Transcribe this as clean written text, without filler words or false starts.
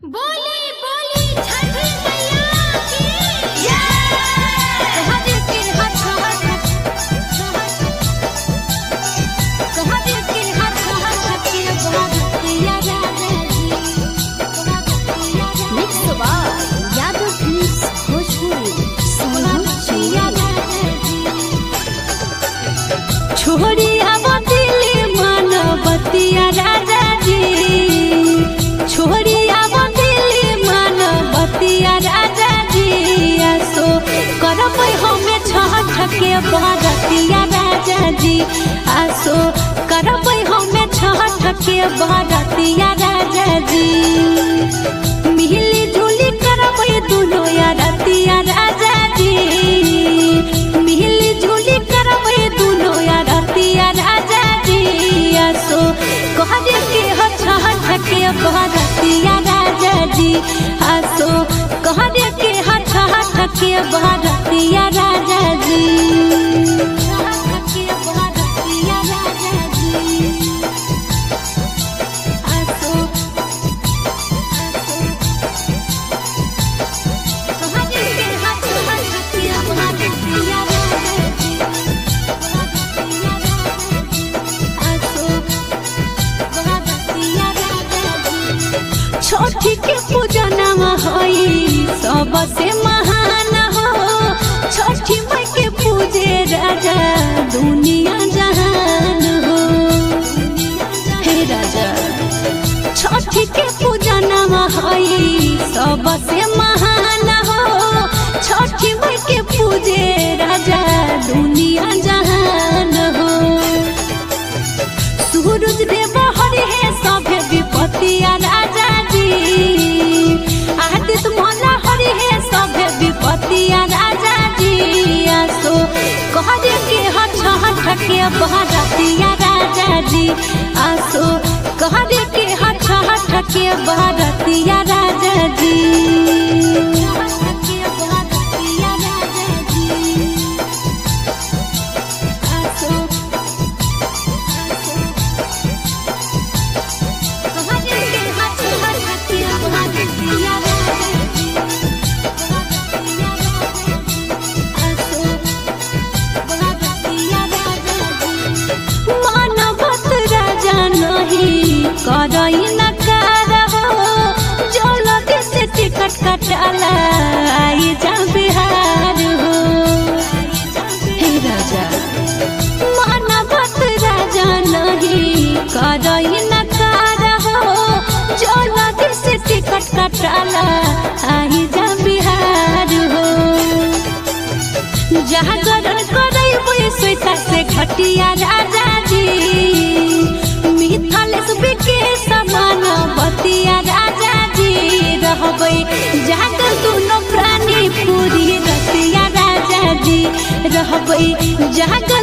बोली बोली छठी मैया की जय। कहानी के हाथ कहानी के हाथ के बहातिया राजा जी mix by Yadav films Bhojpuri सोनचिया राजा जी छोड़ी आवतिली मानवतिया राजा जी छोड़ी राजा जी आसो करब हमें छठ के बरतिया राजा जी आसो करब हमें छठ के बरतिया राजा जी मिली जुली करब दुनो रतिया राजा जी मिली जुली करब दुनो रतिया राजा जी आसो कहरे के छठ के बरतिया राजा जी आसो कहरे के हाथ के बरतिया राजा जी आसो कहरे के हाथ के बरतिया राजा जी आसो बरतिया राजा जी छठी के पूजनमा होई सबसे महान हो छठी माई के पूजे राजा दुनिया जहान हो हे राजा छठी के पूजनमा होई सबसे महान हो छठी माई के पूजे राजा दुनिया जहान हो सूरज देव हरि है सभे विपत्तिया राजा जी आदित मोला हरि है सभे विपत्तिया राजा जी आसो कहरे के छठ के बरतिया राजा जी आसो कहरे के छठ के बरतिया राजा जी करई नकार हो जल्दी से टिकट कटाला आई जा बिहार हो हे राजा मानवत राजा नहीं करई नकार हो जल्दी से टिकट कटाला आई जा बिहार हो जागरण करई स्वेता से घटिया राजा जी बतिया राजा जी रहबै जागल दुनो प्राणी पूरी रतिया राजा जी रहबै जागल